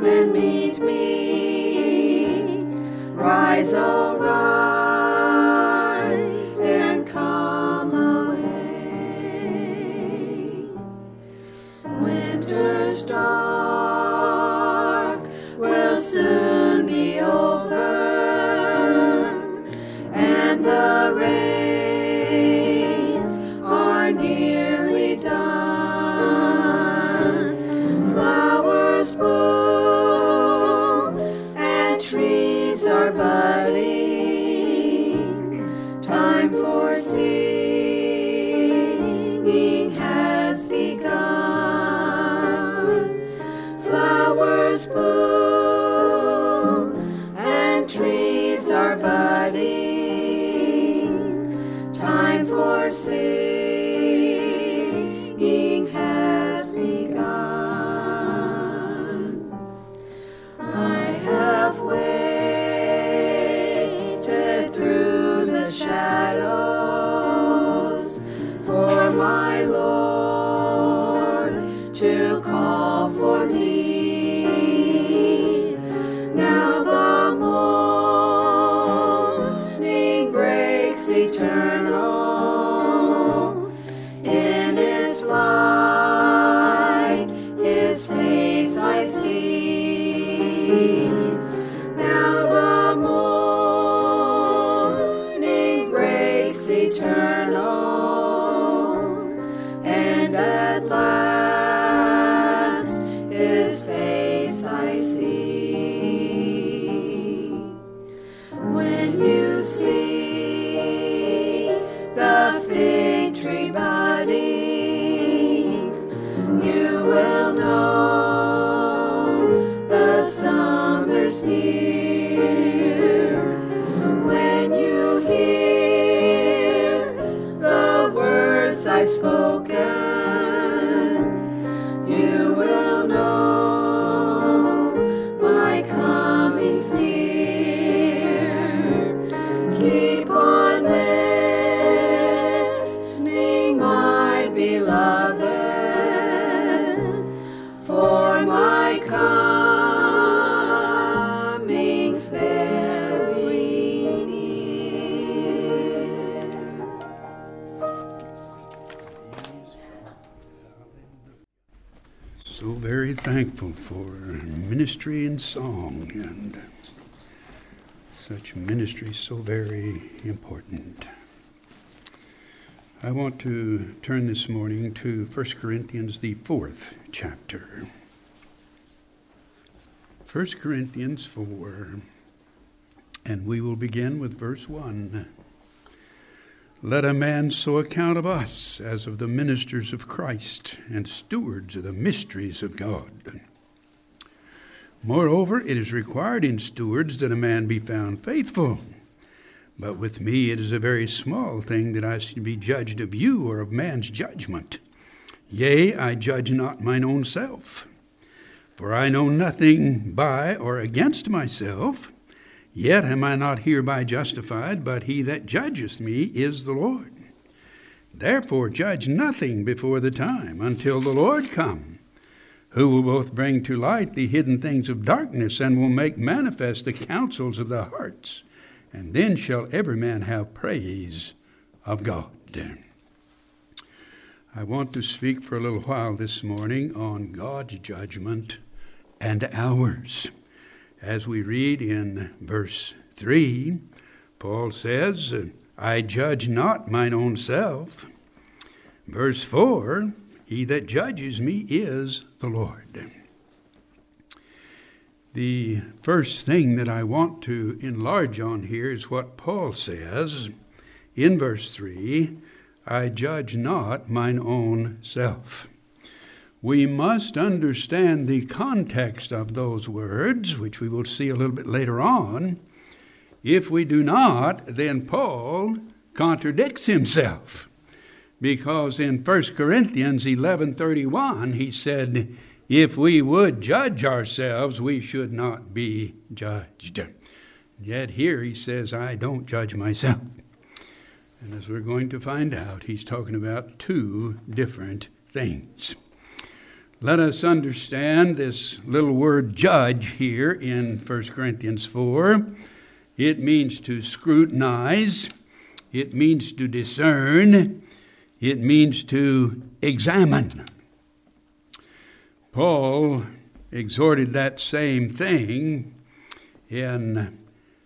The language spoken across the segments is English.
Come and meet me. Rise, oh rise, and come away. Winter's dark will soon be over, and the rains are nearly done. Flowers bloom and trees are budding. Time for singing has begun. Flowers bloom and trees are budding. Time for singing has begun. I have waited through the shadows for my Lord to call for me. Now the morning breaks eternal. In its light, His face I see. Now the morning breaks eternal, and at last His face I see. When you see the fig tree budding, you will know the summer's near. When you hear the words I've spoken, you will know my coming's near. Keep on listening, my beloved, for my coming's very near. So very thankful for ministry and song, and such ministry so very important. I want to turn this morning to 1 Corinthians, the 4th chapter. 1 Corinthians 4, and we will begin with verse 1. Let a man so account of us as of the ministers of Christ and stewards of the mysteries of God. Moreover, it is required in stewards that a man be found faithful. But with me it is a very small thing that I should be judged of you or of man's judgment. Yea, I judge not mine own self. For I know nothing by or against myself, yet am I not hereby justified, but he that judgeth me is the Lord. Therefore judge nothing before the time, until the Lord come, who will both bring to light the hidden things of darkness, and will make manifest the counsels of the hearts. And then shall every man have praise of God. I want to speak for a little while this morning on God's judgment and ours. As we read in verse 3, Paul says, I judge not mine own self. Verse 4, he that judges me is the Lord. The first thing that I want to enlarge on here is what Paul says in verse 3, I judge not mine own self. We must understand the context of those words, which we will see a little bit later on. If we do not, then Paul contradicts himself. Because in 1 Corinthians 11:31, he said, if we would judge ourselves, we should not be judged. Yet here he says, I don't judge myself. And as we're going to find out, he's talking about two different things. Let us understand this little word judge here in 1 Corinthians 4. It means to scrutinize. It means to discern. It means to examine. Paul exhorted that same thing in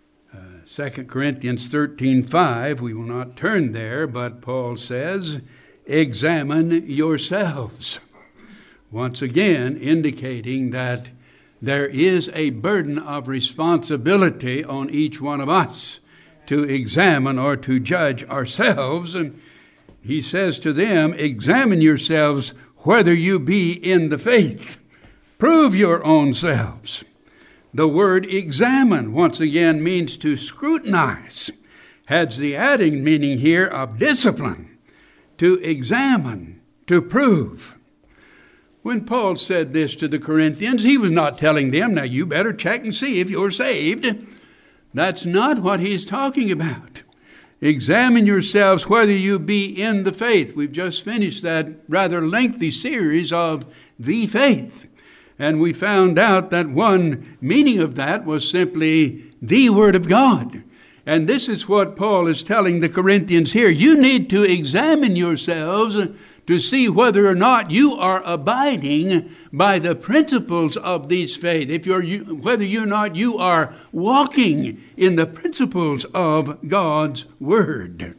2 Corinthians 13:5. We will not turn there, but Paul says, examine yourselves. Once again, indicating that there is a burden of responsibility on each one of us to examine or to judge ourselves. And he says to them, examine yourselves whether you be in the faith. Prove your own selves. The word examine, once again, means to scrutinize. Has the adding meaning here of discipline, to examine, to prove. When Paul said this to the Corinthians, he was not telling them, now you better check and see if you're saved. That's not what he's talking about. Examine yourselves whether you be in the faith. We've just finished that rather lengthy series of the faith. And we found out that one meaning of that was simply the Word of God. And this is what Paul is telling the Corinthians here. You need to examine yourselves to see whether or not you are abiding by the principles of this faith. Whether or not you are walking in the principles of God's Word.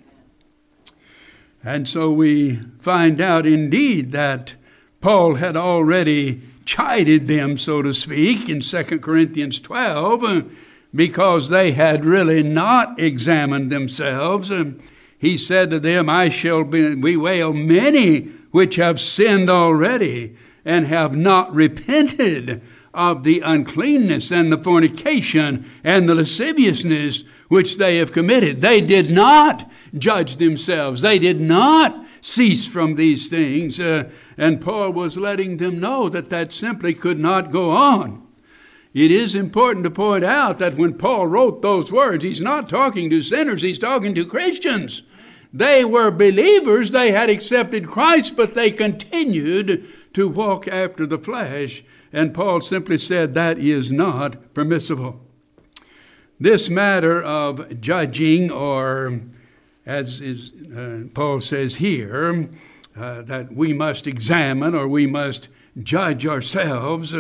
And so we find out indeed that Paul had already chided them, so to speak, in 2 Corinthians 12, because they had really not examined themselves. He said to them, I shall bewail many which have sinned already and have not repented of the uncleanness and the fornication and the lasciviousness which they have committed. They did not judge themselves. They did not cease from these things. And Paul was letting them know that simply could not go on. It is important to point out that when Paul wrote those words, he's not talking to sinners, he's talking to Christians. They were believers, they had accepted Christ, but they continued to walk after the flesh. And Paul simply said that is not permissible. This matter of judging, or as Paul says here, that we must examine or we must judge ourselves.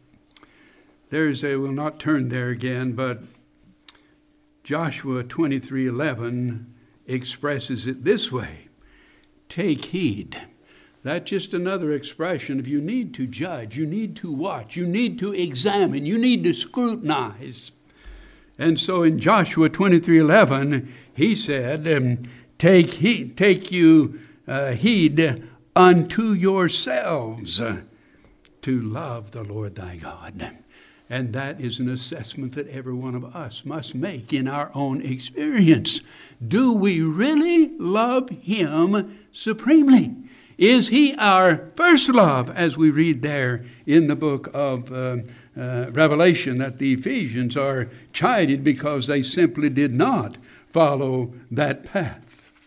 We'll not turn there again, but Joshua 23:11 expresses it this way. Take heed. That's just another expression of you need to judge, you need to watch, you need to examine, you need to scrutinize. And so in Joshua 23:11, he said, take heed unto yourselves to love the Lord thy God. And that is an assessment that every one of us must make in our own experience. Do we really love him supremely? Is he our first love, as we read there in the book of Revelation, that the Ephesians are chided because they simply did not follow that path?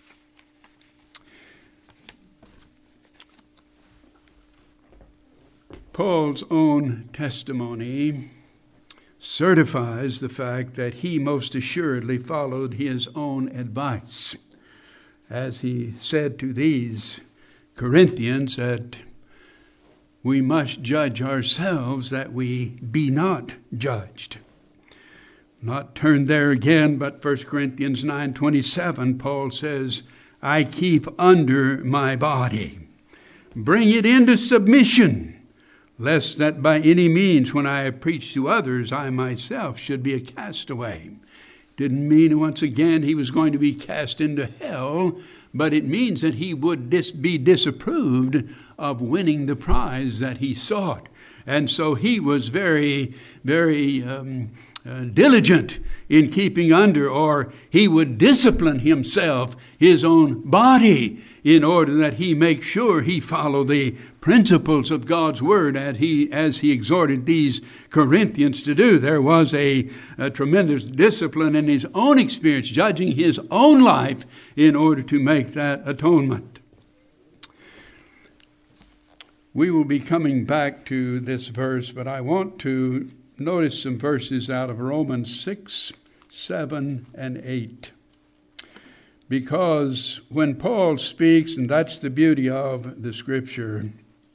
Paul's own testimony certifies the fact that he most assuredly followed his own advice. As he said to these Corinthians, that we must judge ourselves that we be not judged. Not turned there again, but 1 Corinthians 9:27, Paul says, I keep under my body. Bring it into submission, lest that by any means, when I have preached to others, I myself should be a castaway. Didn't mean, once again, he was going to be cast into hell, but it means that he would be disapproved of winning the prize that he sought. And so he was very, very diligent in keeping under, or he would discipline himself, his own body, in order that he make sure he follow the principles of God's Word as he exhorted these Corinthians to do. There was a tremendous discipline in his own experience, judging his own life in order to make that atonement. We will be coming back to this verse, but I want to notice some verses out of Romans 6, 7, and 8. Because when Paul speaks, and that's the beauty of the Scripture,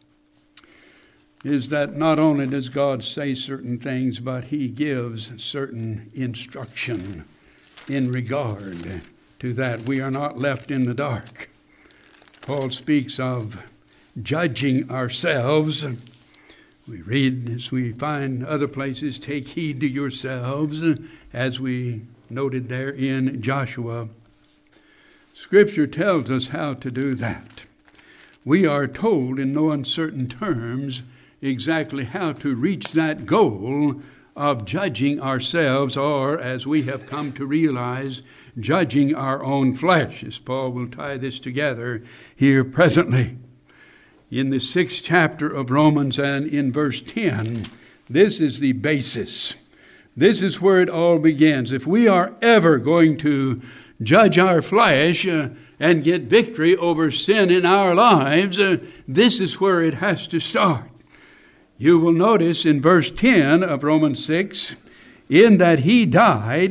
is that not only does God say certain things, but he gives certain instruction in regard to that. We are not left in the dark. Paul speaks of judging ourselves. We read, as we find other places, take heed to yourselves, as we noted there in Joshua. Scripture tells us how to do that. We are told in no uncertain terms exactly how to reach that goal of judging ourselves, or, as we have come to realize, judging our own flesh, as Paul will tie this together here presently. In the 6th chapter of Romans and in verse 10, this is the basis. This is where it all begins. If we are ever going to judge our flesh and get victory over sin in our lives, this is where it has to start. You will notice in verse 10 of Romans 6, in that he died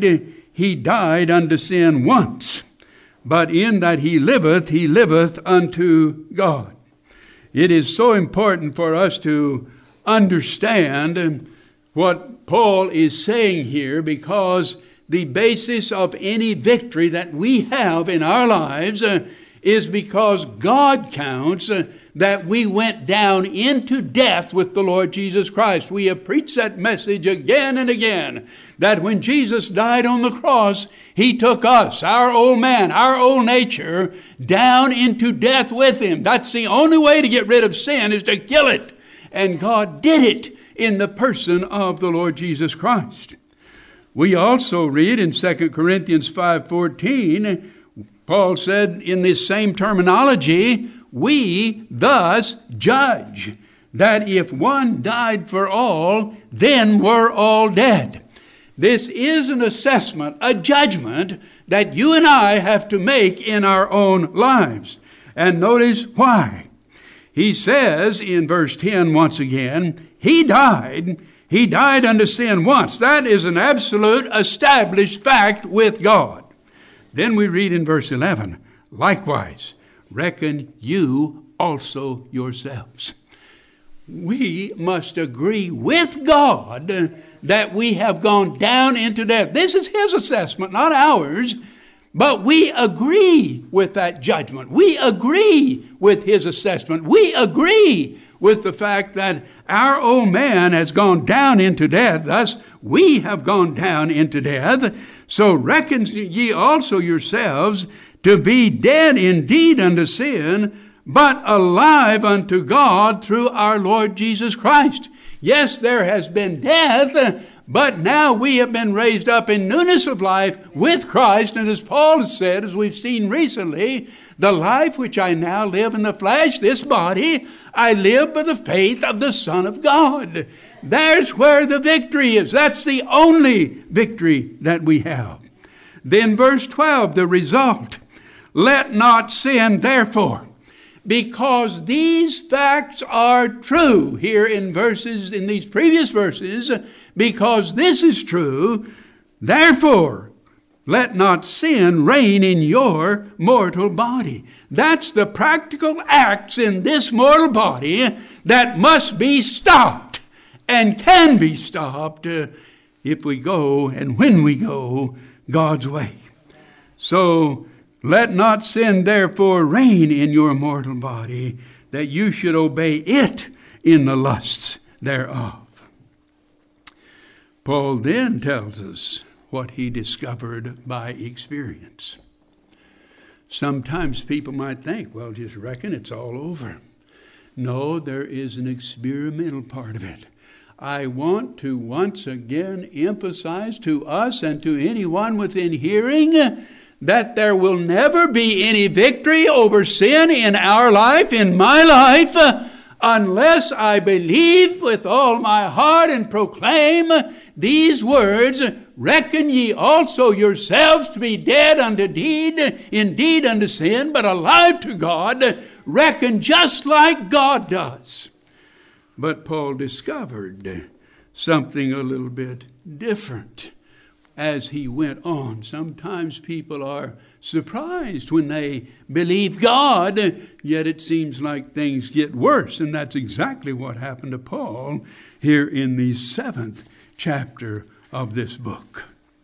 unto sin once, but in that he liveth unto God. It is so important for us to understand what Paul is saying here, because the basis of any victory that we have in our lives is because God counts that we went down into death with the Lord Jesus Christ. We have preached that message again and again, that when Jesus died on the cross, he took us, our old man, our old nature, down into death with him. That's the only way to get rid of sin, is to kill it. And God did it in the person of the Lord Jesus Christ. We also read in 2 Corinthians 5:14, Paul said in this same terminology, we thus judge that if one died for all, then we're all dead. This is an assessment, a judgment that you and I have to make in our own lives. And notice why. He says in verse 10 once again, he died unto sin once. That is an absolute established fact with God. Then we read in verse 11, likewise, reckon you also yourselves. We must agree with God that we have gone down into death. This is his assessment, not ours. But we agree with that judgment. We agree with his assessment. We agree with the fact that our old man has gone down into death. Thus, we have gone down into death. So reckon ye also yourselves to be dead indeed unto sin, but alive unto God through our Lord Jesus Christ. Yes, there has been death, but now we have been raised up in newness of life with Christ. And as Paul has said, as we've seen recently, the life which I now live in the flesh, this body, I live by the faith of the Son of God. There's where the victory is. That's the only victory that we have. Then verse 12, the result. Let not sin, therefore, because these facts are true here in these previous verses, because this is true, therefore, let not sin reign in your mortal body. That's the practical acts in this mortal body that must be stopped and can be stopped if we go and when we go God's way. So, let not sin therefore reign in your mortal body, that you should obey it in the lusts thereof. Paul then tells us what he discovered by experience. Sometimes people might think, well, just reckon it's all over. No, there is an experimental part of it. I want to once again emphasize to us and to anyone within hearing that there will never be any victory over sin in our life, in my life, unless I believe with all my heart and proclaim these words, reckon ye also yourselves to be dead unto deed, indeed unto sin, but alive to God. Reckon just like God does. But Paul discovered something a little bit different as he went on. Sometimes people are surprised when they believe God, yet it seems like things get worse. And that's exactly what happened to Paul here in the 7th chapter of this book.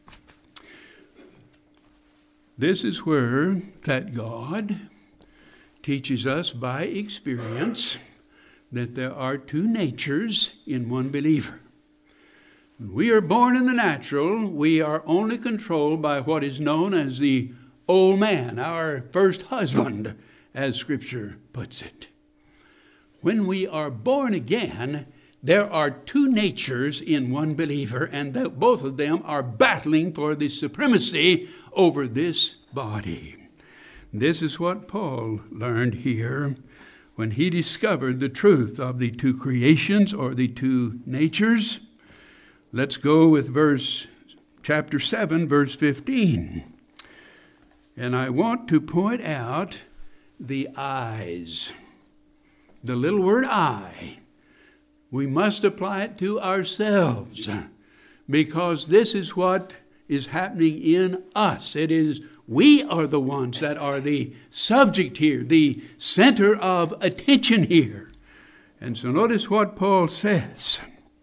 This is where that God teaches us by experience that there are two natures in one believer. When we are born in the natural, we are only controlled by what is known as the old man, our first husband, as Scripture puts it. When we are born again, there are two natures in one believer, and both of them are battling for the supremacy over this body. This is what Paul learned here when he discovered the truth of the two creations or the two natures. Let's go with chapter 7, verse 15. And I want to point out the eyes. The little word I. We must apply it to ourselves, because this is what is happening in us. It is we are the ones that are the subject here, the center of attention here. And so notice what Paul says.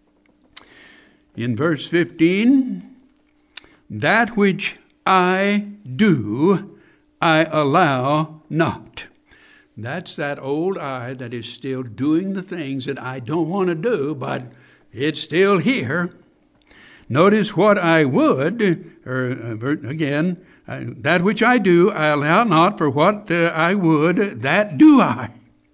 In verse 15, that which I do, I allow not. That's that old I that is still doing the things that I don't want to do, but it's still here. Notice what I would, again, that which I do, I allow not, for what I would, that do I.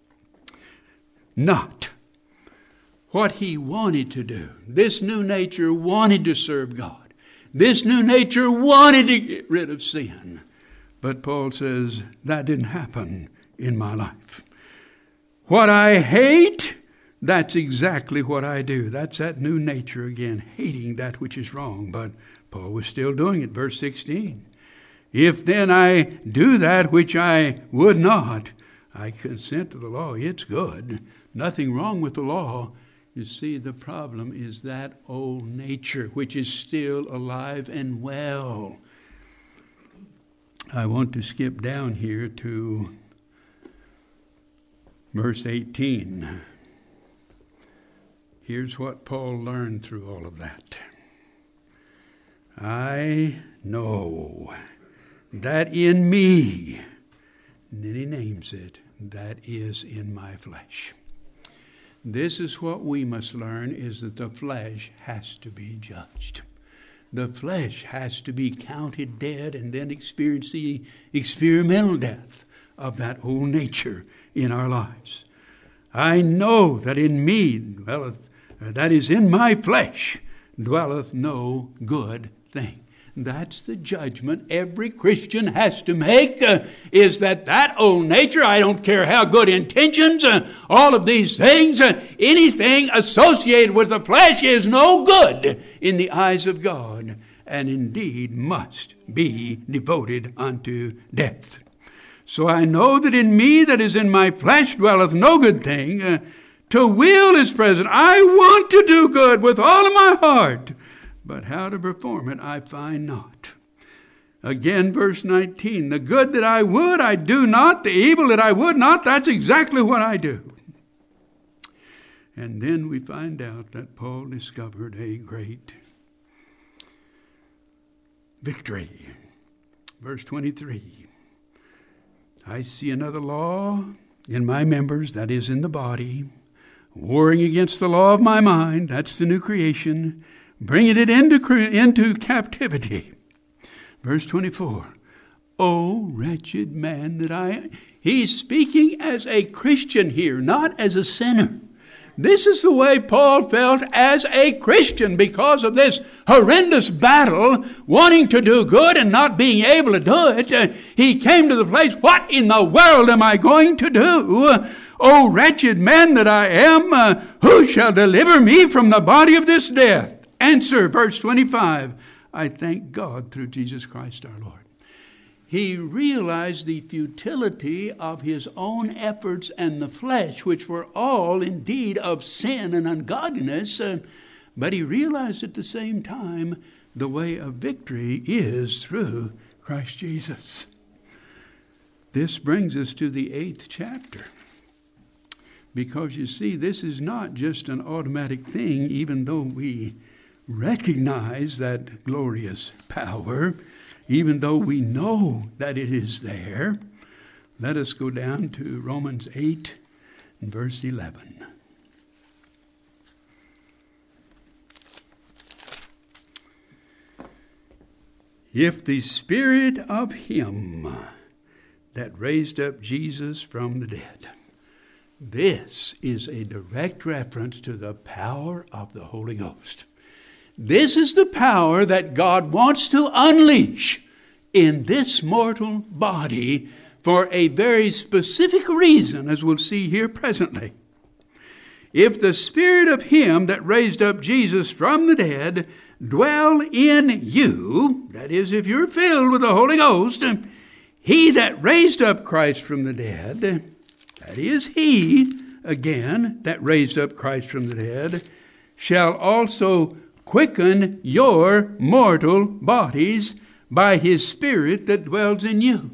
Not. What he wanted to do. This new nature wanted to serve God. This new nature wanted to get rid of sin. But Paul says, that didn't happen in my life. What I hate, that's exactly what I do. That's that new nature again, hating that which is wrong. But Paul was still doing it. Verse 16. If then I do that which I would not, I consent to the law. It's good. Nothing wrong with the law. You see, the problem is that old nature, which is still alive and well. I want to skip down here to verse 18. Here's what Paul learned through all of that. I know that in me, and then he names it, that is in my flesh. This is what we must learn, is that the flesh has to be judged. The flesh has to be counted dead and then experience the experimental death of that old nature in our lives. I know that in me dwelleth, that is in my flesh, dwelleth no good thing. That's the judgment every Christian has to make, is that old nature, I don't care how good intentions, all of these things, anything associated with the flesh is no good in the eyes of God, and indeed must be devoted unto death. So I know that in me that is in my flesh dwelleth no good thing. To will is present. I want to do good with all of my heart, but how to perform it I find not. Again, verse 19, the good that I would, I do not. The evil that I would not, that's exactly what I do. And then we find out that Paul discovered a great victory. Verse 23, I see another law in my members, that is in the body, warring against the law of my mind, that's the new creation, bringing it into captivity. Verse 24, O wretched man that I am. He's speaking as a Christian here, not as a sinner. This is the way Paul felt as a Christian because of this horrendous battle, wanting to do good and not being able to do it. He came to the place, what in the world am I going to do? O wretched man that I am, who shall deliver me from the body of this death? Answer, verse 25, I thank God through Jesus Christ our Lord. he realized the futility of his own efforts and the flesh, which were all indeed of sin and ungodliness, but he realized at the same time the way of victory is through Christ Jesus. This brings us to the 8th chapter. Because you see, this is not just an automatic thing, even though we recognize that glorious power, even though we know that it is there. Let us go down to Romans 8 and verse 11. If the Spirit of him that raised up Jesus from the dead. This is a direct reference to the power of the Holy Ghost. This is the power that God wants to unleash in this mortal body for a very specific reason, as we'll see here presently. If the Spirit of him that raised up Jesus from the dead dwell in you, that is, if you're filled with the Holy Ghost, he that raised up Christ from the dead, that is he, again, that raised up Christ from the dead, shall also quicken your mortal bodies by his Spirit that dwells in you.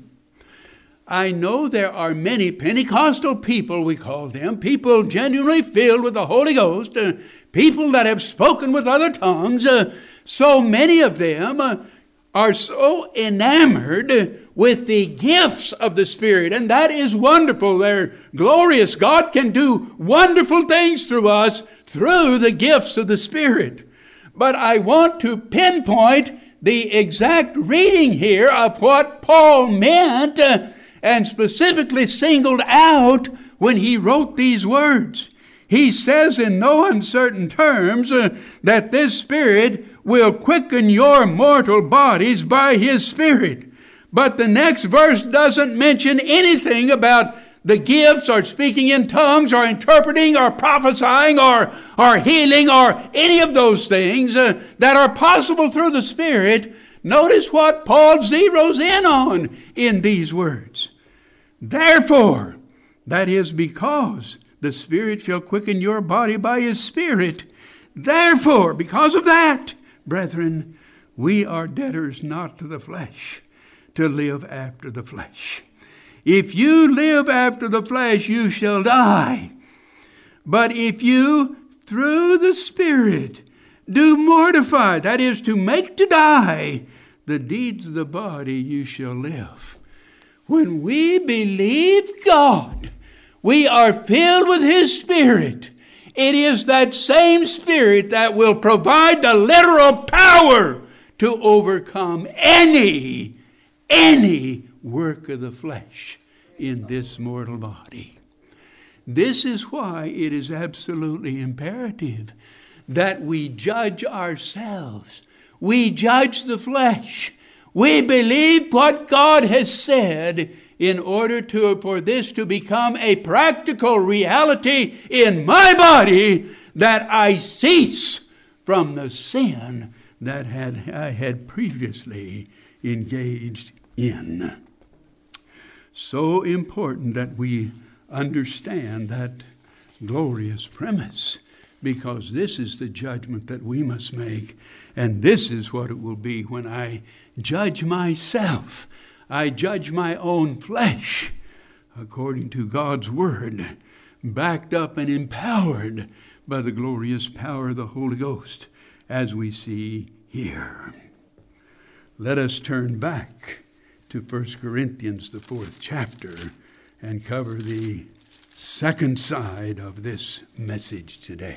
I know there are many Pentecostal people, we call them, people genuinely filled with the Holy Ghost, people that have spoken with other tongues. So many of them are so enamored with the gifts of the Spirit, and that is wonderful. They're glorious. God can do wonderful things through us through the gifts of the Spirit. But I want to pinpoint the exact reading here of what Paul meant and specifically singled out when he wrote these words. He says in no uncertain terms that this Spirit will quicken your mortal bodies by his Spirit. But the next verse doesn't mention anything about the gifts or speaking in tongues or interpreting or prophesying or healing or any of those things that are possible through the Spirit. Notice what Paul zeroes in on in these words. Therefore, that is because the Spirit shall quicken your body by his Spirit. Therefore, because of that, brethren, we are debtors not to the flesh, to live after the flesh. If you live after the flesh, you shall die. But if you, through the Spirit, do mortify, that is, to make to die, the deeds of the body, you shall live. When we believe God, we are filled with his Spirit. It is that same Spirit that will provide the literal power to overcome any work of the flesh in this mortal body. This is why it is absolutely imperative that we judge ourselves. We judge the flesh. We believe what God has said in order for this to become a practical reality in my body, that I cease from the sin that I had previously engaged in. So important that we understand that glorious premise, because this is the judgment that we must make, and this is what it will be when I judge myself. I judge my own flesh according to God's word, backed up and empowered by the glorious power of the Holy Ghost, as we see here. Let us turn back to 1 Corinthians, the 4th chapter, and cover the second side of this message today.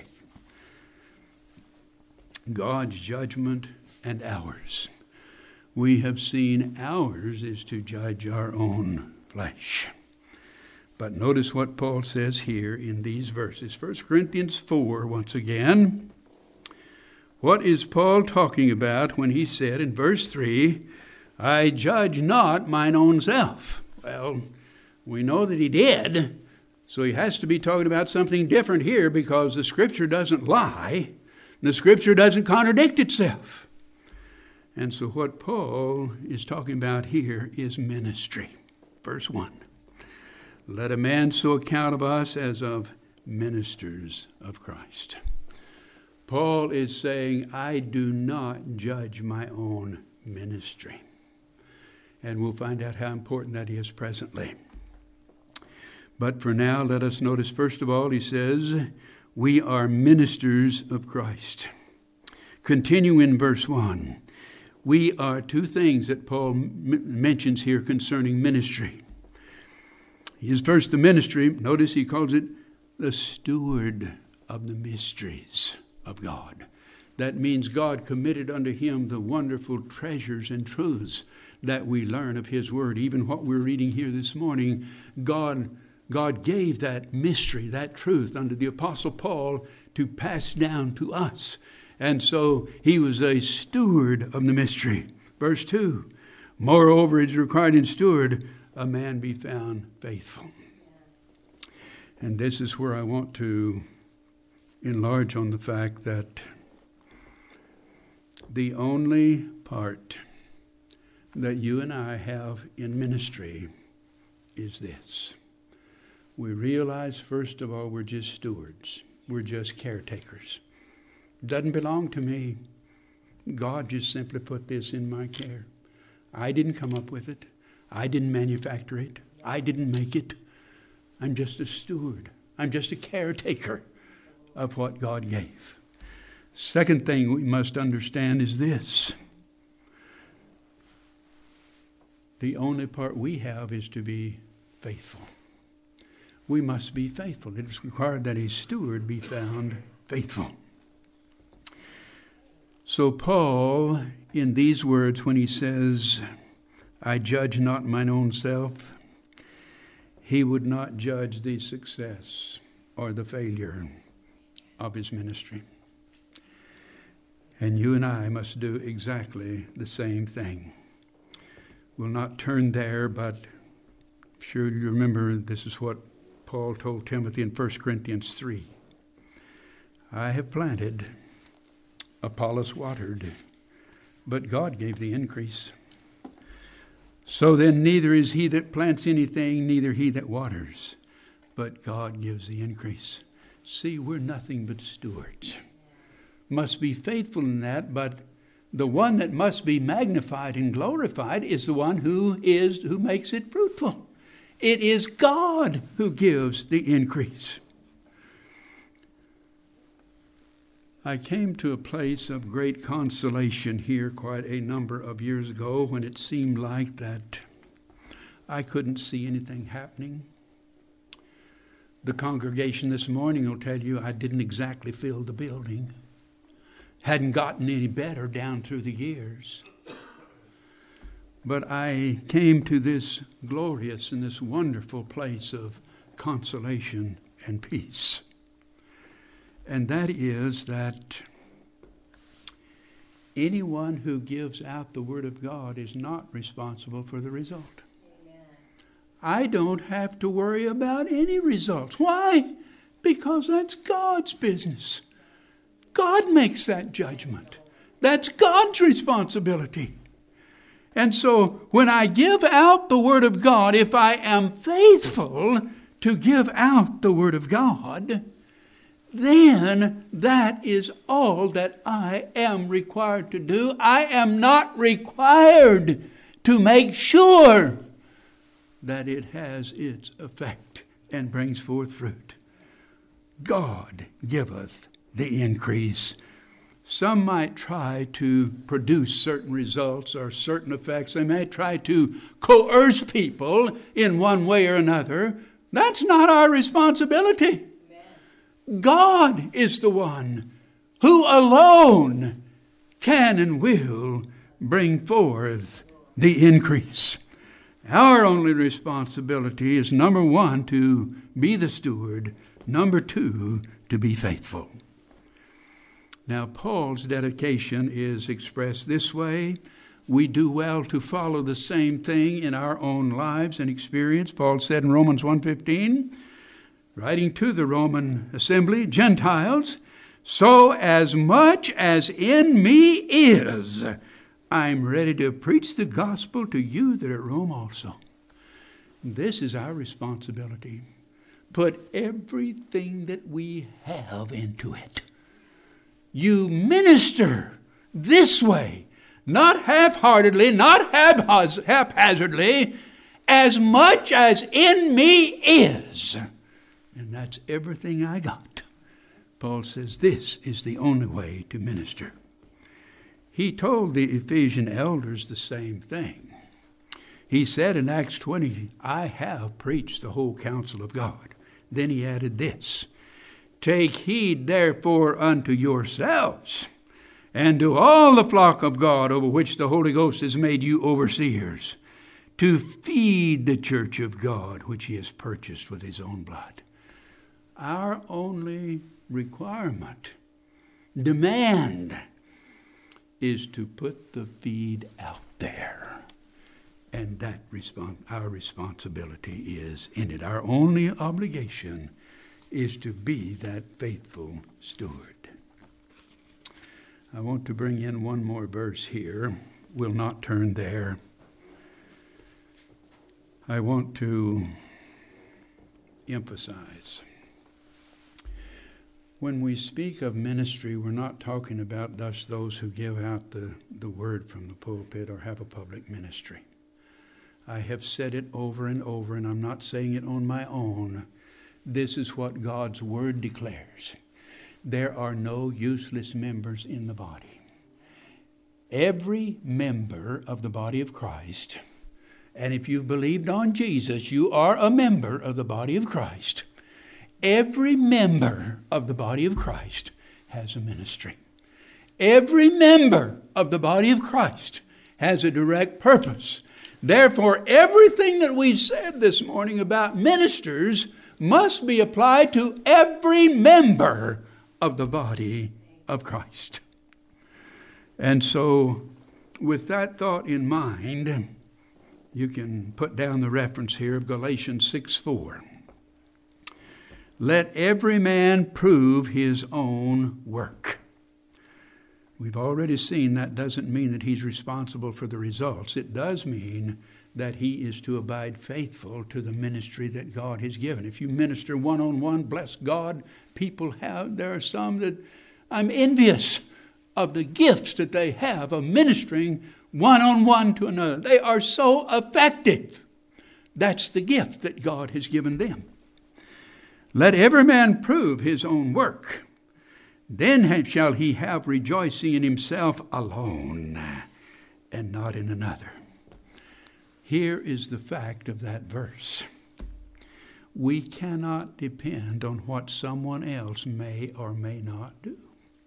God's judgment and ours. We have seen ours is to judge our own flesh. But notice what Paul says here in these verses. 1 Corinthians 4, once again. What is Paul talking about when he said in verse 3, I judge not mine own self? Well, we know that he did, so he has to be talking about something different here, because the Scripture doesn't lie. The Scripture doesn't contradict itself. And so what Paul is talking about here is ministry. Verse 1. Let a man so account of us as of ministers of Christ. Paul is saying, I do not judge my own ministry. And we'll find out how important that is presently. But for now, let us notice, first of all, he says, we are ministers of Christ. Continue in verse 1. We are two things that Paul mentions here concerning ministry. He is first the ministry. Notice he calls it the steward of the mysteries of God. That means God committed unto him the wonderful treasures and truths that we learn of his word. Even what we're reading here this morning, God gave that mystery, that truth unto the Apostle Paul to pass down to us. And so he was a steward of the mystery. Verse 2, moreover, it is required in steward, a man be found faithful. And this is where I want to enlarge on the fact that the only part that you and I have in ministry is this. We realize, first of all, we're just stewards. We're just caretakers. It doesn't belong to me. God just simply put this in my care. I didn't come up with it. I didn't manufacture it. I didn't make it. I'm just a steward. I'm just a caretaker of what God gave. Second thing we must understand is this. The only part we have is to be faithful. We must be faithful. It is required that a steward be found faithful. So Paul, in these words, when he says, I judge not mine own self, he would not judge the success or the failure of his ministry. And you and I must do exactly the same thing. We'll not turn there, but I'm sure you remember this is what Paul told Timothy in 1 Corinthians 3. I have planted, Apollos watered, but God gave the increase. So then neither is he that plants anything, neither he that waters, but God gives the increase. See, we're nothing but stewards. Must be faithful in that, but the one that must be magnified and glorified is the one who makes it fruitful. It is God who gives the increase. I came to a place of great consolation here quite a number of years ago when it seemed like that I couldn't see anything happening. The congregation this morning will tell you I didn't exactly fill the building. Hadn't gotten any better down through the years. But I came to this glorious and this wonderful place of consolation and peace. And that is that anyone who gives out the Word of God is not responsible for the result. Amen. I don't have to worry about any results. Why? Because that's God's business. God makes that judgment. That's God's responsibility. And so when I give out the Word of God, if I am faithful to give out the Word of God, then that is all that I am required to do. I am not required to make sure that it has its effect and brings forth fruit. God giveth the increase. Some might try to produce certain results or certain effects. They may try to coerce people in one way or another. That's not our responsibility. God is the one who alone can and will bring forth the increase. Our only responsibility is, number one, to be the steward. Number two, to be faithful. Now, Paul's dedication is expressed this way. We do well to follow the same thing in our own lives and experience. Paul said in Romans 1:15, writing to the Roman assembly, Gentiles, so as much as in me is, I'm ready to preach the gospel to you that are at Rome also. This is our responsibility. Put everything that we have into it. You minister this way, not half-heartedly, not haphazardly, as much as in me is. And that's everything I got. Paul says this is the only way to minister. He told the Ephesian elders the same thing. He said in Acts 20, I have preached the whole counsel of God. Then he added this, take heed therefore unto yourselves and to all the flock of God over which the Holy Ghost has made you overseers, to feed the church of God which he has purchased with his own blood. Our only requirement, demand, is to put the feed out there. And that our responsibility is in it. Our only obligation is to be that faithful steward. I want to bring in one more verse here. We'll not turn there. I want to emphasize. When we speak of ministry, we're not talking about thus those who give out the word from the pulpit or have a public ministry. I have said it over and over, and I'm not saying it on my own. This is what God's word declares. There are no useless members in the body. Every member of the body of Christ, and if you've believed on Jesus, you are a member of the body of Christ. Every member of the body of Christ has a ministry. Every member of the body of Christ has a direct purpose. Therefore, everything that we've said this morning about ministers must be applied to every member of the body of Christ. And so, with that thought in mind, you can put down the reference here of Galatians 6:4. Let every man prove his own work. We've already seen that doesn't mean that he's responsible for the results. It does mean that he is to abide faithful to the ministry that God has given. If you minister one-on-one, bless God, there are some that I'm envious of the gifts that they have of ministering one-on-one to another. They are so effective. That's the gift that God has given them. Let every man prove his own work. Then shall he have rejoicing in himself alone, and not in another. Here is the fact of that verse. We cannot depend on what someone else may or may not do.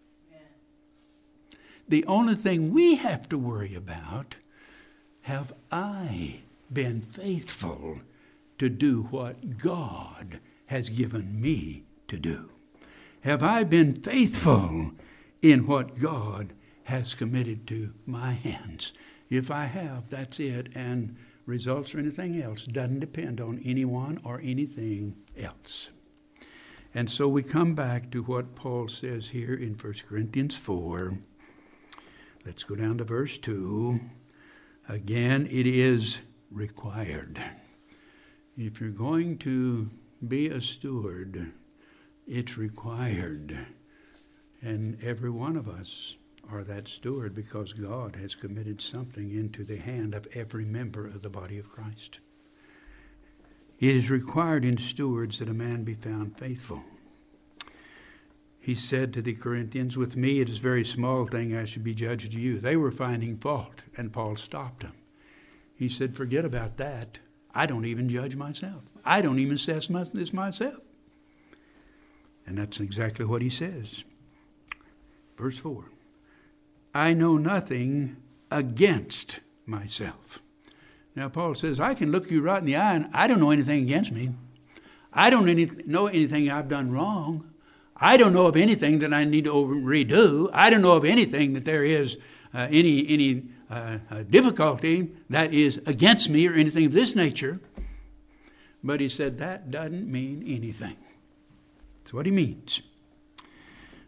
The only thing we have to worry about, have I been faithful to do what God has given me to do? Have I been faithful in what God has committed to my hands? If I have, that's it. And results or anything else doesn't depend on anyone or anything else. And so we come back to what Paul says here in 1 Corinthians 4. Let's go down to verse 2. Again, it is required. If you're going to be a steward, it's required. And every one of us are that steward because God has committed something into the hand of every member of the body of Christ. It is required in stewards that a man be found faithful. He said to the Corinthians, with me it is a very small thing I should be judged to you. They were finding fault, and Paul stopped them. He said, forget about that. I don't even judge myself. I don't even assess this myself. And that's exactly what he says. Verse 4. I know nothing against myself. Now Paul says, I can look you right in the eye and I don't know anything against me. I don't know anything I've done wrong. I don't know of anything that I need to redo. I don't know of anything that there is any difficulty that is against me or anything of this nature. But he said that doesn't mean anything. That's what he means.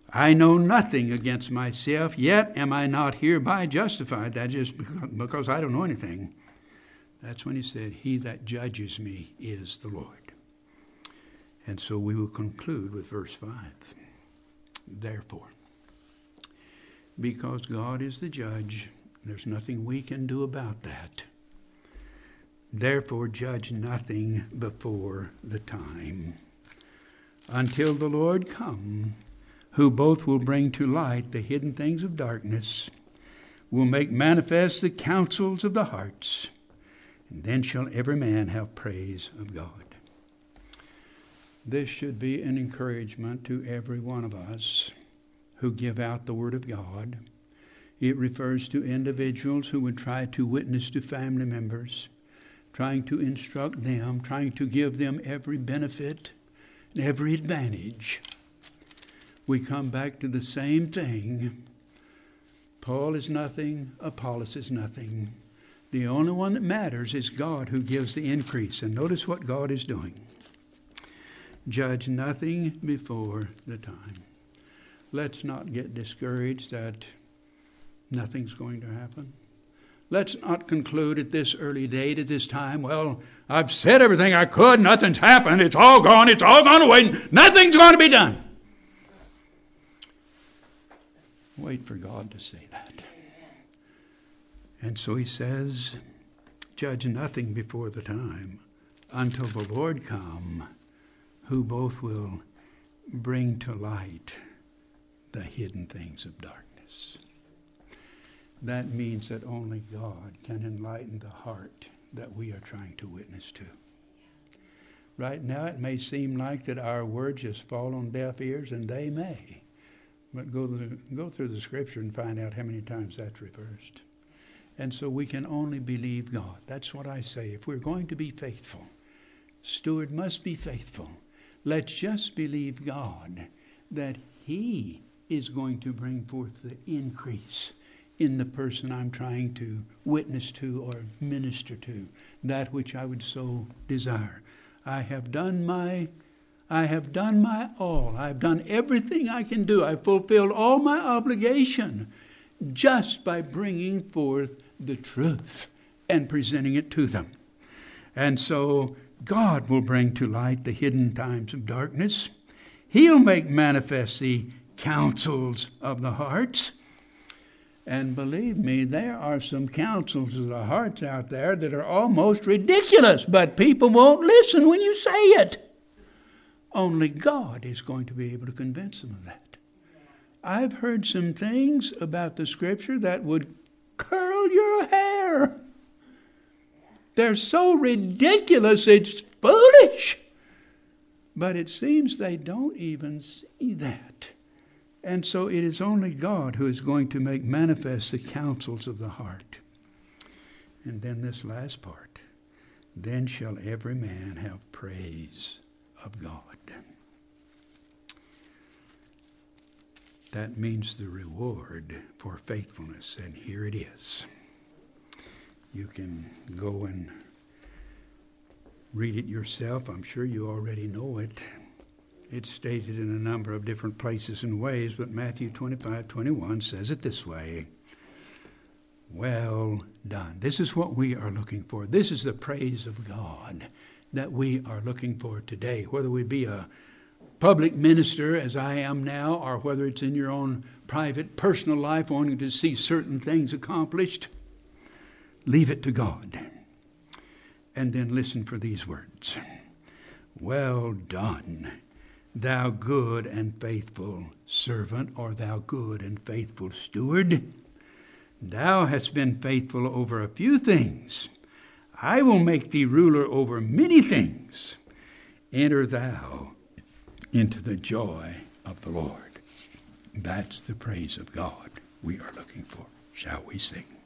I know nothing against myself, yet am I not hereby justified. That just because I don't know anything. That's when he said, he that judges me is the Lord. And so we will conclude with verse 5. Therefore, because God is the judge, there's nothing we can do about that. Therefore, judge nothing before the time, until the Lord come, who both will bring to light the hidden things of darkness, will make manifest the counsels of the hearts, and then shall every man have praise of God. This should be an encouragement to every one of us who give out the Word of God. It refers to individuals who would try to witness to family members, trying to instruct them, trying to give them every benefit and every advantage. We come back to the same thing. Paul is nothing, Apollos is nothing. The only one that matters is God who gives the increase. And notice what God is doing. Judge nothing before the time. Let's not get discouraged that nothing's going to happen. Let's not conclude at this early date, at this time, well, I've said everything I could, nothing's happened, it's all gone away, nothing's going to be done. Wait for God to say that. And so he says, judge nothing before the time, until the Lord come, who both will bring to light the hidden things of darkness. That means that only God can enlighten the heart that we are trying to witness to. Right now it may seem like that our words just fall on deaf ears, and they may. But go through the Scripture and find out how many times that's reversed. And so we can only believe God. That's what I say. If we're going to be faithful, steward must be faithful. Let's just believe God that He is going to bring forth the increase in the person I'm trying to witness to or minister to, that which I would so desire. I have done my all. I've done everything I can do. I've fulfilled all my obligation just by bringing forth the truth and presenting it to them. And so God will bring to light the hidden times of darkness. He'll make manifest the counsels of the hearts. And believe me, there are some counsels of the hearts out there that are almost ridiculous, but people won't listen when you say it. Only God is going to be able to convince them of that. I've heard some things about the Scripture that would curl your hair. They're so ridiculous, it's foolish. But it seems they don't even see that. And so it is only God who is going to make manifest the counsels of the heart. And then this last part. Then shall every man have praise of God. That means the reward for faithfulness. And here it is. You can go and read it yourself. I'm sure you already know it. It's stated in a number of different places and ways, but Matthew 25:21 says it this way. Well done. This is what we are looking for. This is the praise of God that we are looking for today, whether we be a public minister as I am now, or whether it's in your own private, personal life, wanting to see certain things accomplished. Leave it to God. And then listen for these words. Well done, thou good and faithful servant, or thou good and faithful steward. Thou hast been faithful over a few things. I will make thee ruler over many things. Enter thou into the joy of the Lord. That's the praise of God we are looking for. Shall we sing?